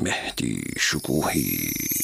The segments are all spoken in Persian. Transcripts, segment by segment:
مهدی شکوهی.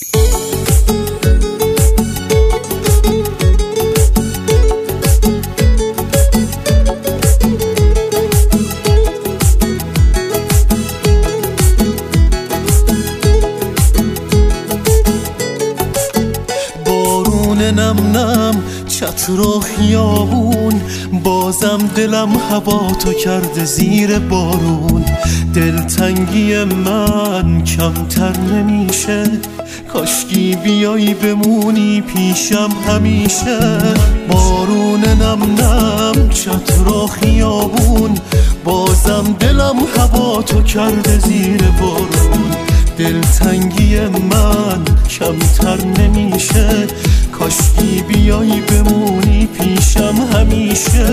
بارون نم نم چتر و خیابون، بازم دلم هوا تو کرده زیر بارون. دلتنگی من کمتر نمیشه، کاشکی بیایی بمونی پیشم همیشه. بارون نم نم چتر و خیابون، بازم دلم هوا تو کرده زیر بارون. دلتنگی من کمتر نمیشه، کاشکی بیایی بمونی پیشم همیشه.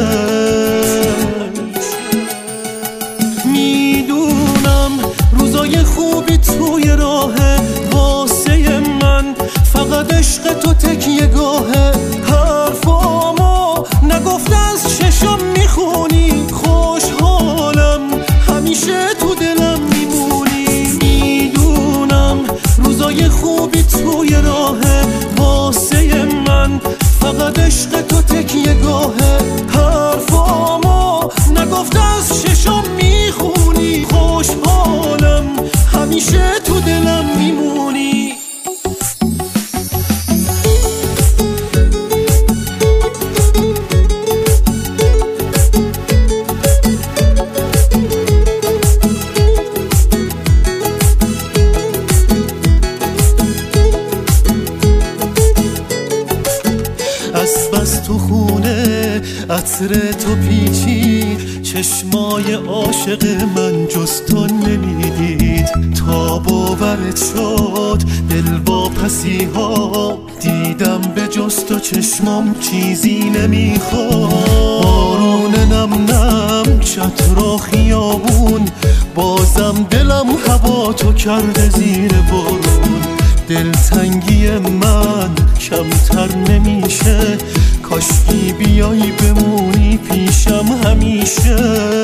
میدونم روزای خوبی توی راهه واسه من، فقط عشق تو تکیه گاهه. حرفامو نگفته از چشم میخونی، خوشحالم همیشه تو دلم میمونی. میدونم روزای خوبی توی راهه واسه من، فقط عشق تو تکیه گاهه. حرفامو نگفته از چشم میخونی، خوشحالم همیشه تو دلم میمونی. بس تو خونه عطر تو پیچی، چشمای عاشق من جز تو نمیدید. تا باورت شد دل با پسی ها، دیدم به جز تو چشمام چیزی نمیخواد. بارون نم نم چتر و خیابون، بازم دلم هوا تو کرده زیر بارون. دلتنگی من کمتر نمیشه، کاشکی بیایی بمونی پیشم همیشه.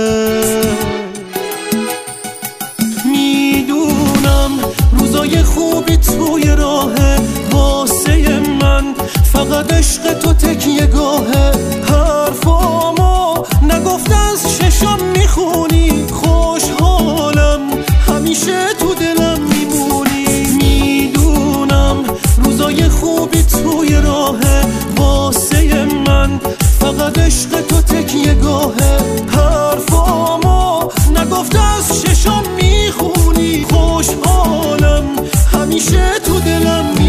میدونم روزای خوبی توی راهه واسه من، فقط عشق تو تکیه گاهه. حرفامو نگفته از چشم میخونی، خوشحالم همیشه تو دلم میمونی. میدونم روزای خوبی توی راهه واسه من، فقط عشق تو تکیه گاهه. حرفامو نگفته از چشم میخونی، خوشحالم همیشه تو دلم